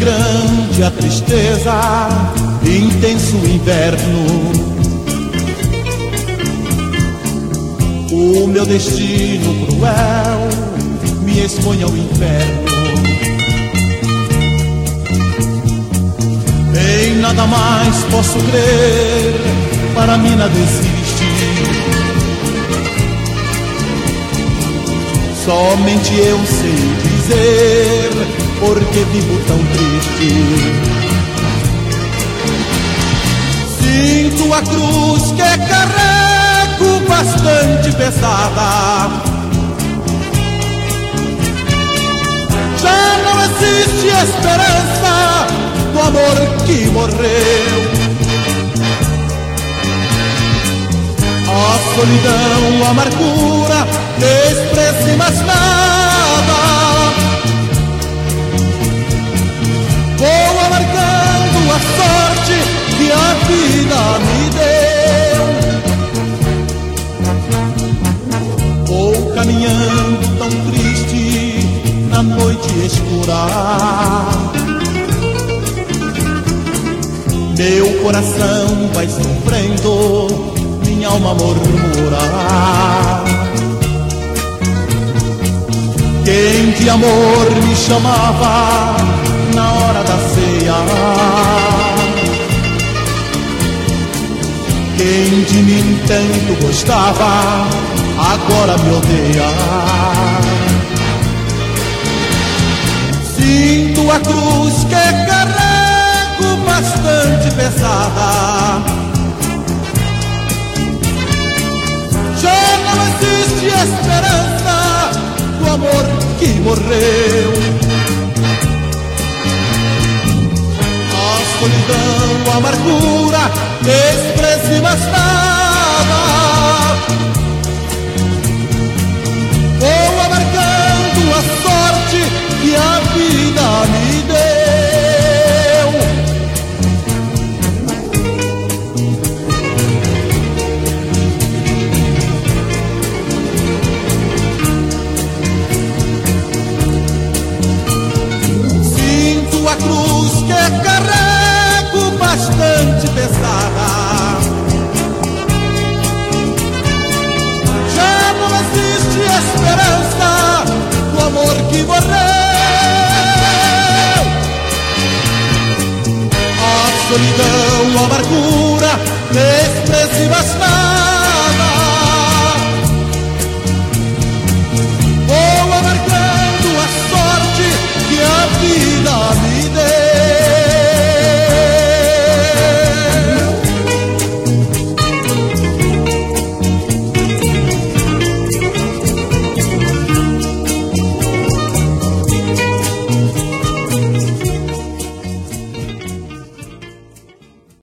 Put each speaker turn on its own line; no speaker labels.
grande a tristeza, intenso o inverno. O meu destino cruel me expõe ao inferno. Em nada mais posso crer, para mim nada existe. Somente eu sei dizer porque vivo tão triste. Sinto a cruz que carrego bastante pesada. Já não existe esperança do amor que morreu. A solidão, a amargura, desprezo e mais nada. Vou amargando a sorte que a vida me deu. Vou caminhando tão triste na noite escura. Meu coração vai sofrendo, minha alma murmura. Quem de amor me chamava na hora da ceia, quem de mim tanto gostava, agora me odeia. Sinto a cruz que carrego bastante pesada. Já não existe esperança do amor que morreu. A solidão, a amargura, desprezo e mais nada. Vou amargando a sorte que a vida me deu. A cruz que carrego bastante pesada. Já não existe esperança do amor que morreu. A solidão, a amargura, desprezo e mais nada.